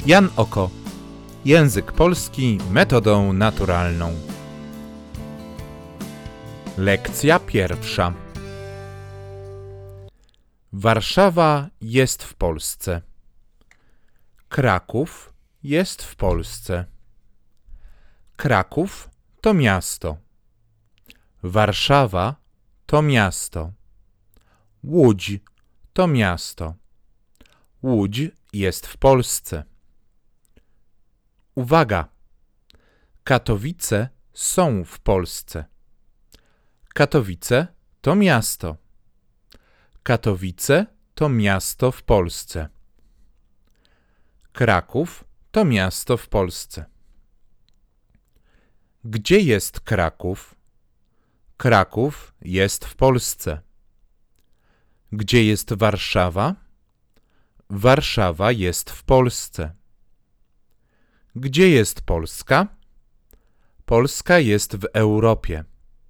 Jan Oko. Język polski metodą naturalną. Lekcja pierwsza. Warszawa jest w Polsce. Kraków jest w Polsce. Kraków to miasto. Warszawa to miasto. Łódź to miasto. Łódź jest w Polsce. Uwaga! Katowice są w Polsce. Katowice to miasto. Katowice to miasto w Polsce. Kraków to miasto w Polsce. Gdzie jest Kraków? Kraków jest w Polsce. Gdzie jest Warszawa? Warszawa jest w Polsce. Gdzie jest Polska? Polska jest w Europie.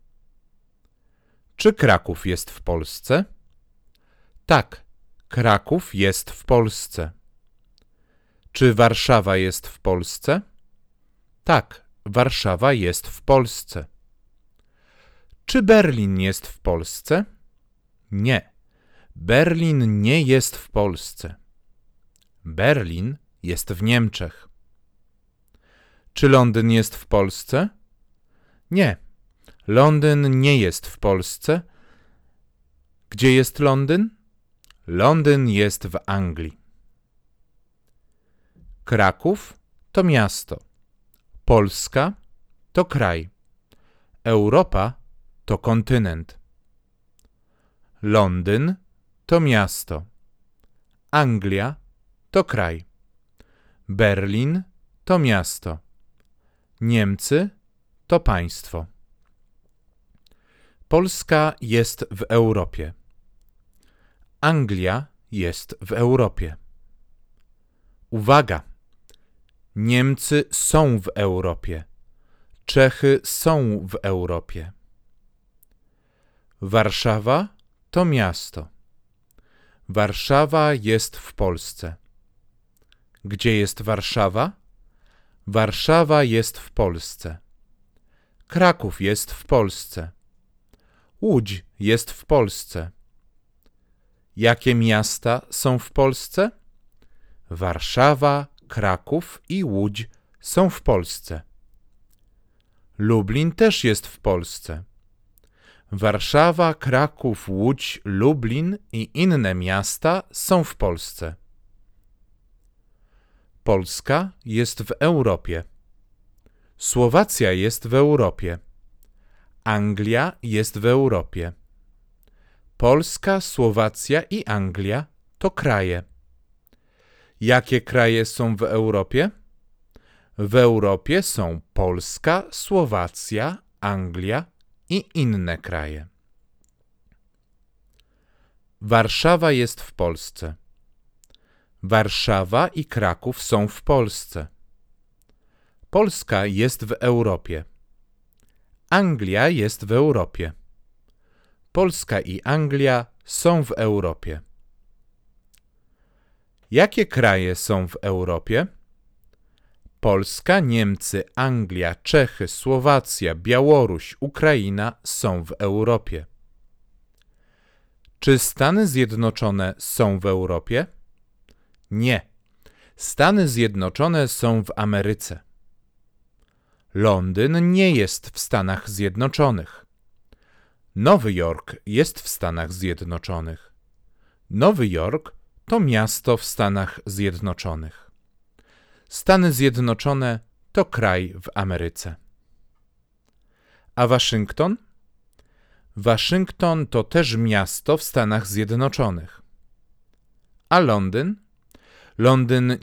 Czy Kraków jest w Polsce? Tak, Kraków jest w Polsce. Czy Warszawa jest w Polsce? Tak, Warszawa jest w Polsce. Czy Berlin jest w Polsce? Nie, Berlin nie jest w Polsce. Berlin jest w Niemczech. Czy Londyn jest w Polsce? Nie, Londyn nie jest w Polsce. Gdzie jest Londyn? Londyn jest w Anglii. Kraków to miasto. Polska to kraj. Europa to kontynent. Londyn to miasto. Anglia to kraj. Berlin to miasto. Niemcy to państwo. Polska jest w Europie. Anglia jest w Europie. Uwaga! Niemcy są w Europie. Czechy są w Europie. Warszawa to miasto. Warszawa jest w Polsce. Gdzie jest Warszawa? Warszawa jest w Polsce. Kraków jest w Polsce. Łódź jest w Polsce. Jakie miasta są w Polsce? Warszawa, Kraków i Łódź są w Polsce. Lublin też jest w Polsce. Warszawa, Kraków, Łódź, Lublin i inne miasta są w Polsce. Polska jest w Europie. Słowacja jest w Europie. Anglia jest w Europie. Polska, Słowacja i Anglia to kraje. Jakie kraje są w Europie? W Europie są Polska, Słowacja, Anglia i inne kraje. Warszawa jest w Polsce. Warszawa i Kraków są w Polsce. Polska jest w Europie. Anglia jest w Europie. Polska i Anglia są w Europie. Jakie kraje są w Europie? Polska, Niemcy, Anglia, Czechy, Słowacja, Białoruś, Ukraina są w Europie. Czy Stany Zjednoczone są w Europie? Nie. Stany Zjednoczone są w Ameryce. Londyn nie jest w Stanach Zjednoczonych. Nowy Jork jest w Stanach Zjednoczonych. Nowy Jork to miasto w Stanach Zjednoczonych. Stany Zjednoczone to kraj w Ameryce. A Waszyngton? Waszyngton to też miasto w Stanach Zjednoczonych. A Londyn? Londyn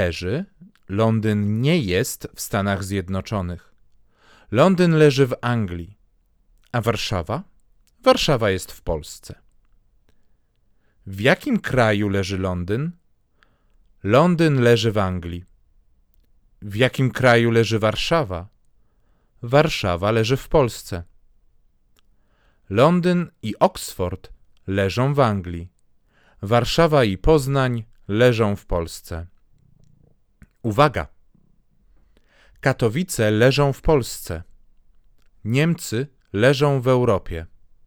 nie jest w Stanach Zjednoczonych. Londyn leży w Anglii. A Warszawa? Warszawa jest w Polsce. W jakim kraju leży Londyn? Londyn leży w Anglii. W jakim kraju leży Warszawa? Warszawa leży w Polsce. Londyn i Oxford leżą w Anglii. Warszawa i Poznań leżą w Polsce. Uwaga! Katowice leżą w Polsce. Niemcy leżą w Europie.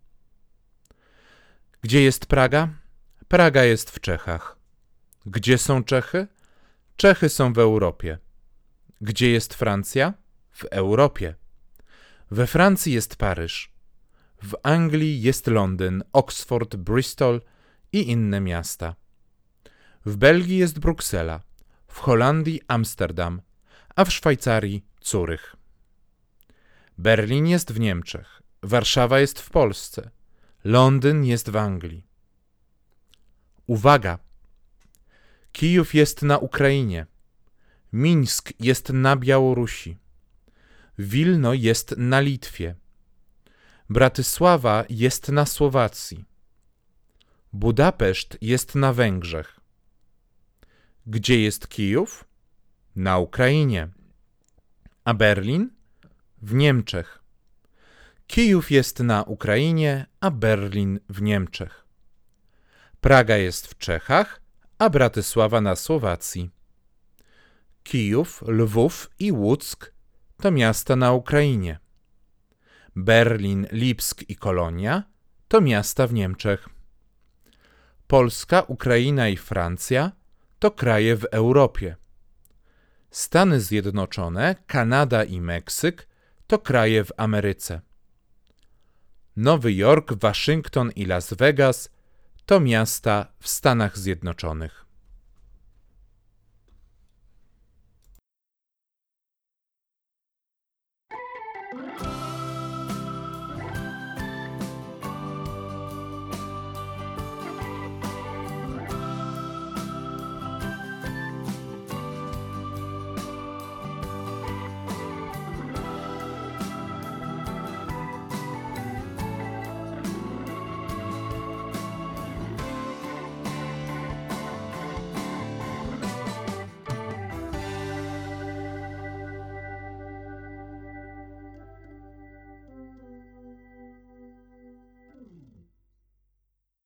Gdzie jest Praga? Praga jest w Czechach. Gdzie są Czechy? Czechy są w Europie. Gdzie jest Francja? W Europie. We Francji jest Paryż. W Anglii jest Londyn, Oxford, Bristol i inne miasta. W Belgii jest Bruksela, w Holandii Amsterdam, a w Szwajcarii Zurych. Berlin jest w Niemczech, Warszawa jest w Polsce, Londyn jest w Anglii. Uwaga! Kijów jest na Ukrainie, Mińsk jest na Białorusi, Wilno jest na Litwie, Bratysława jest na Słowacji, Budapeszt jest na Węgrzech. Gdzie jest Kijów? Na Ukrainie. A Berlin? W Niemczech. Kijów jest na Ukrainie, a Berlin w Niemczech. Praga jest w Czechach, a Bratysława na Słowacji. Kijów, Lwów i Łuck to miasta na Ukrainie. Berlin, Lipsk i Kolonia to miasta w Niemczech. Polska, Ukraina i Francja to kraje w Europie. Stany Zjednoczone, Kanada i Meksyk to kraje w Ameryce. Nowy Jork, Waszyngton i Las Vegas to miasta w Stanach Zjednoczonych.